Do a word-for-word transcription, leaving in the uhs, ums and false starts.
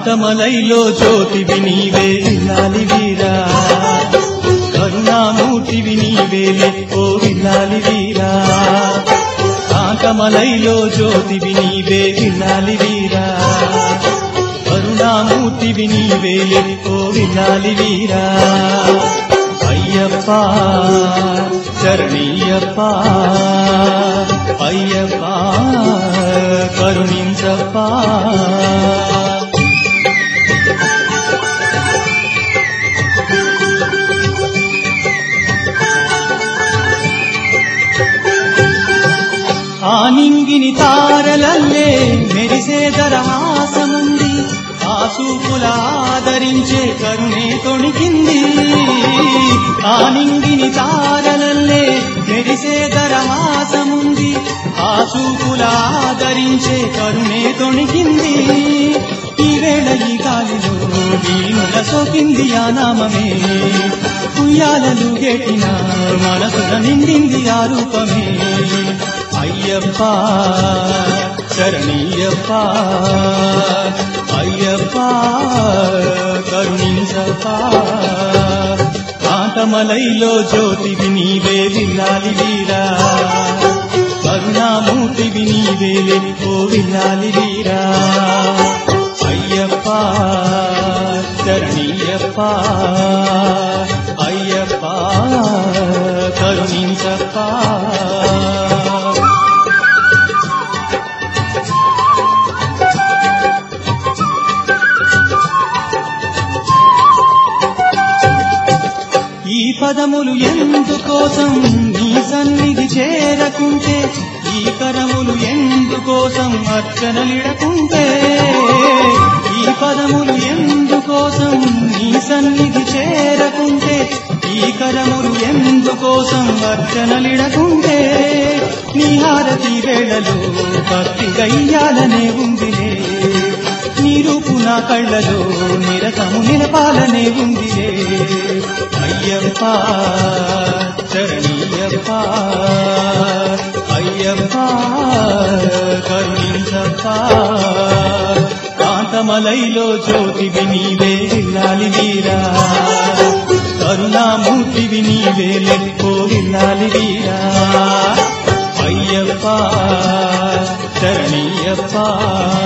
కాంతమలైలో జ్యోతివి నీవే విల్లాలి వీరా కరుణామూర్తివి నీవేలే ఓ విల్లాలి వీరా కాంతమలైలో జ్యోతివి నీవే విల్లాలి వీరా కరుణామూర్తివి నీవేలే ఓ విల్లాలి వీరా అయ్యప్ప శరణీయప్ప అయ్యప్ప కరుణించప్ప ఆనింగిని తారలల్లే మెరిసే దరహాసముంది ఆ చూపుల ఆదరించే కరుణే తొణికింది ఆనింగిని తారలల్లే మెరిసే దరహాసముంది ఆ చూపుల ఆదరించే కరుణే తొణికింది ఈ వేళ ఈ గాలిలో వీణుల సోకింది ఆ నామమే ఉయ్యాలలు గెట్టిన మనసున నిండింది ఆ రూపమే అయ్యప్ప శరణీయప్ప అయ్యప్ప కరుణించప్ప కాంతమలైలో జ్యోతివి నీవే విల్లాలి వీరా కరుణామూర్తివి నీవేలే ఓ విల్లాలి వీరా అయ్యప్ప శరణీయప్ప అయ్యప్ప కరుణించప్ప ఈ పదములు ఎందుకోసం నీ సన్నిధి చేరకుంటే ఈ కరములు ఎందుకోసం అర్చనలిడకుంటే ఈ పదములు ఎందుకోసం నీ సన్నిధి చేరకుంటే ఈ కరములు ఎందుకోసం అర్చనలిడకుంటే నీ హారతి వేళలో భక్తి గయ్యాలనే ఉందిలే నీ రూపు నా కళ్ళలో నిరతము నిలపాలనే ఉందిలే అయ్యప్ప శరణీయప్ప అయ్యప్ప కరుణించప్ప కాంతమలైలో జ్యోతివి నీవే విల్లాలి వీరా కరుణామూర్తివి నీవేలే ఓ విల్లాలి వీరా అయ్యప్ప శరణీయప్ప